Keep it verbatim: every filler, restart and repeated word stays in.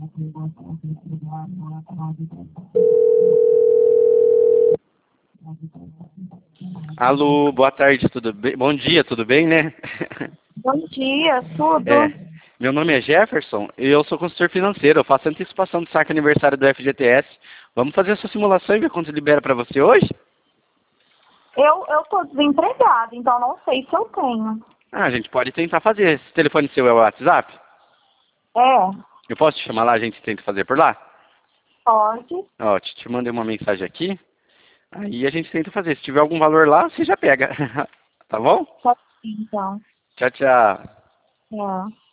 Alô, boa tarde, tudo bem? Bom dia, tudo bem, né? Bom dia, tudo? É, meu nome é Jefferson e eu sou consultor financeiro. Eu faço antecipação do saque aniversário do F G T S. Vamos fazer essa simulação e ver quanto libera para você hoje? Eu, eu tô desempregada, então não sei se eu tenho. Ah, a gente pode tentar fazer. Esse telefone seu é o WhatsApp? É, Eu posso te chamar lá, a gente tenta fazer por lá? pode. Ó, te, te mandei uma mensagem aqui. Aí a gente tenta fazer. Se tiver algum valor lá, você já pega. Tá bom? Pode sim, então. Tchau, tchau. É.